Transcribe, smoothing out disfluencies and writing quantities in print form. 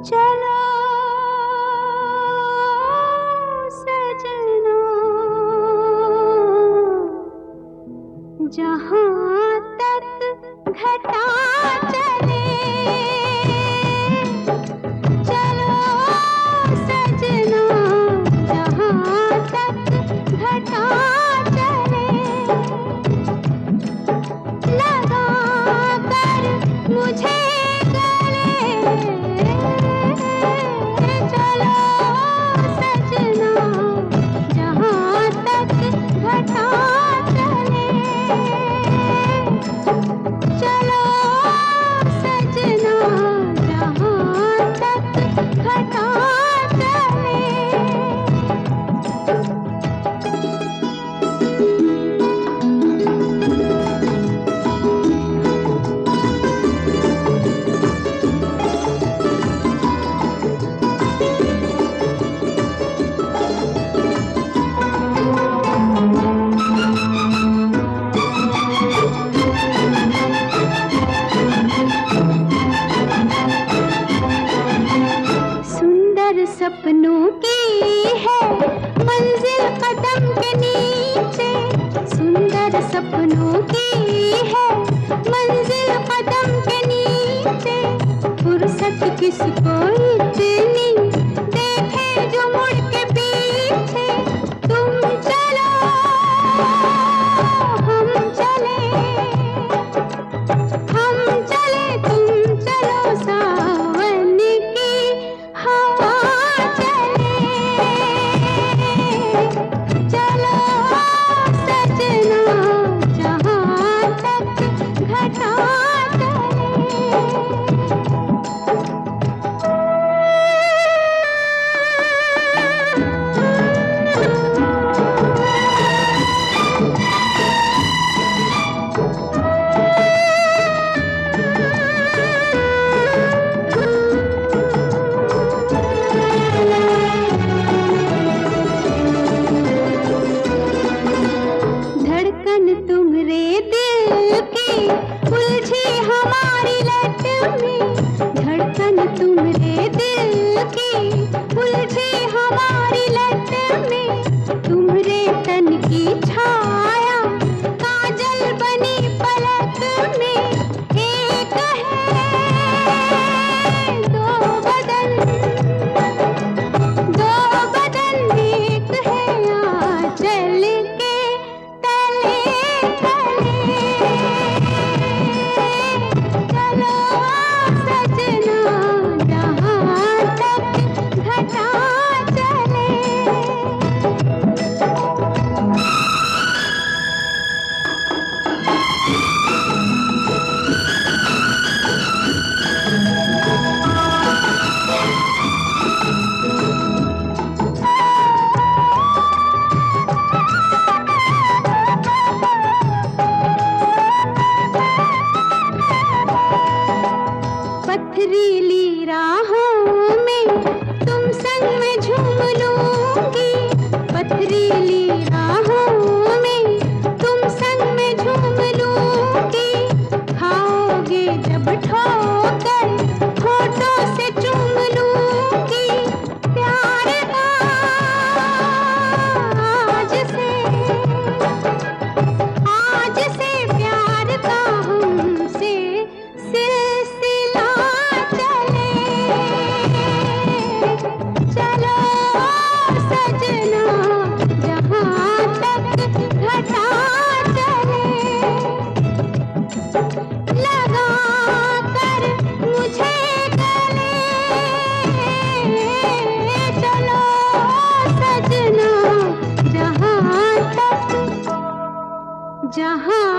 चलो सजना, जहाँ तक घटा चले, चलो सजना, जहाँ तक घटा चले, लगा कर मुझे सपनों की है मंजिल कदम के नीचे, सुंदर सपनों की है मंजिल कदम के नीचे, फुर्सत किसको इतनी देखे जो मुड़ के पीछे, तुम चलो हम चले, हम चले तुम चलो, सावन की हवा तुम्हारे दिल की उलझी हमारी लट में, धड़कन तुम्हारे दिल की उलझी हमारी लट में, तुम्हारे तन की छाया काजल बनी पलक में, एक है दो बदन एक है आंचल के तले, पथरीली राहों में तुम संग में झूम लूंगी, पथरीली राहों में तुम संग में झूम लूंगी, खाओगे जब ठोकर होठों से चूम लूंगी, प्यार आज से प्यार का हमसे सिलसिला चले, चलो सजना, जहाँ तक घटा चले, लगा कर मुझे गले, चलो सजना, जहाँ